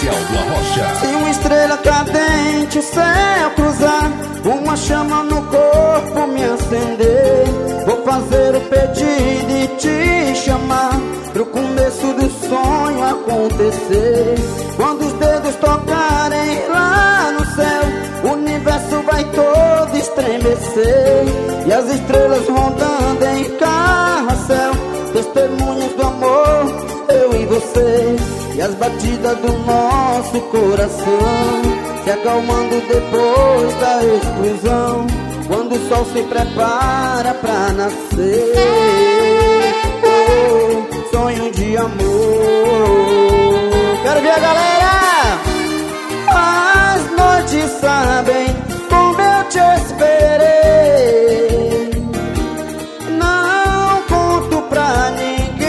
oficial do Arrocha. Se uma estrela cadente o céu cruzar, uma chama no corpo me acender, vou fazer o pedido e te chamar pro começo do sonho acontecer. Quando os dedos tocarem lá no céu, o universo vai todo estremecer, e as estrelas rondando em carrossel, testemunhas do amor, eu e você. E as batidas do nosso coração se acalmando depois da explosão, quando o sol se prepara pra nascer. Oh, sonho de amor. Quero ver a galera! As noites sabem como eu te esperei, não conto pra ninguém.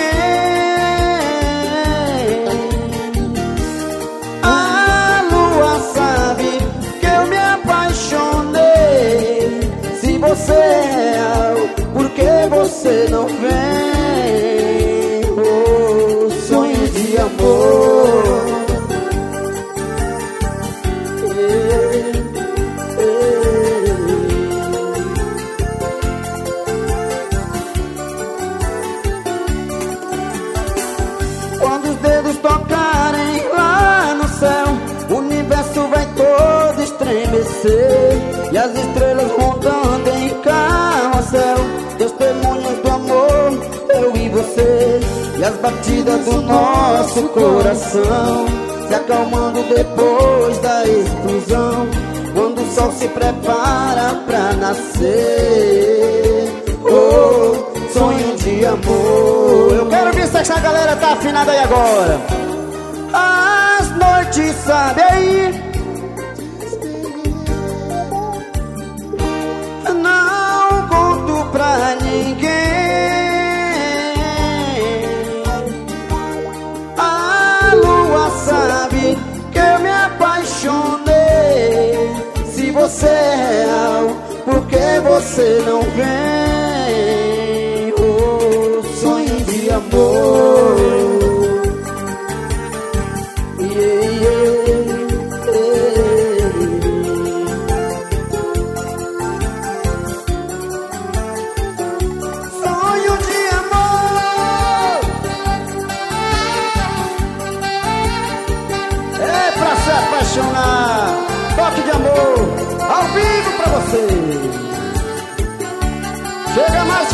A lua sabe que eu me apaixonei. Se você é real, por que você não vem? Oh, sonho de amor. Quando os dedos tocarem lá no céu, o universo vai todo estremecer, e as estrelas rondando em carrossel, testemunhas do amor, eu e você. E as batidas do nosso coração se acalmando depois da explosão, quando o sol se prepara pra nascer. Oh, sonho de amor. Eu quero ver se essa galera tá afinada aí agora. As noites, sabe aí, não conto pra ninguém. A lua sabe que eu me apaixonei. Se você é real, por que você não vem? Oh, sonho de amor. Yeah, yeah, yeah. Sonho de amor. É pra se apaixonar. Toque de amor ao vivo pra você. Chega mais